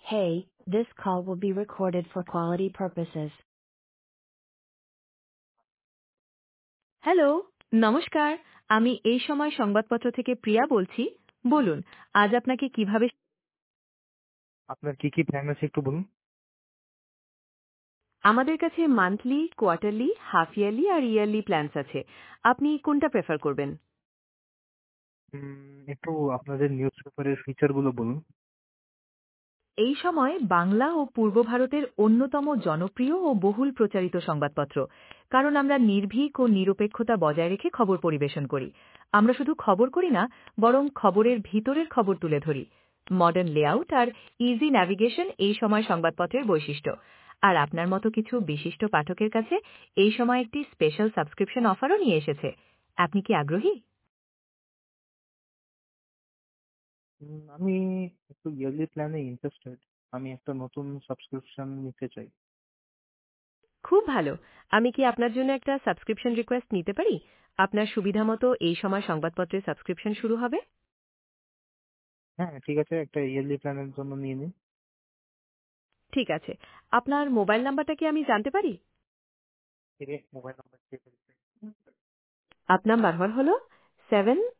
Hey, this call will be recorded for quality purposes. Hello, নমস্কার। আমি এই সময় সংবাদপত্র থেকে প্রিয়া বলছি। বলুন, আজ আপনাকে কিভাবে আপনার কি, কি প্ল্যান আছে একটু বলুন? আমাদের কাছে মান্থলি, কোয়ার্টারলি, হাফ ইয়ারলি আর ইয়ারলি প্ল্যানস আছে। আপনি কোনটা প্রেফার করবেন? একটু আপনাদের নিউজ পেপারের ফিচার গুলো বলুন। এই সময় বাংলা ও পূর্ব ভারতের অন্যতম জনপ্রিয় ও বহুল প্রচারিত সংবাদপত্র। কারণ আমরা নির্ভীক ও নিরপেক্ষতা বজায় রেখে খবর পরিবেশন করি। আমরা শুধু খবর করি না, বরং খবরের ভিতরের খবর তুলে ধরি। মডার্ন লেআউট আর ইজি ন্যাভিগেশন এই সময় সংবাদপত্রের বৈশিষ্ট্য। আর আপনার মতো কিছু বিশিষ্ট পাঠকের কাছে এই সময় একটি স্পেশাল সাবস্ক্রিপশন অফারও নিয়ে এসেছে। আপনি কি আগ্রহী? আমি একটু ইয়ারলি প্ল্যানে ইন্টারেস্টেড। আমি একটা নতুন সাবস্ক্রিপশন নিতে চাই। খুব ভালো। আমি কি আপনার জন্য একটা সাবস্ক্রিপশন রিকোয়েস্ট নিতে পারি? আপনার সুবিধামতো এই সময় সংবাদপত্রের সাবস্ক্রিপশন শুরু হবে। হ্যাঁ, ঠিক আছে, একটা ইয়ারলি প্ল্যানের জন্য নিয়ে নিন। ঠিক আছে। আপনার মোবাইল নাম্বারটা কি আমি জানতে পারি? মোবাইল নাম্বার আপনার নাম্বার হলো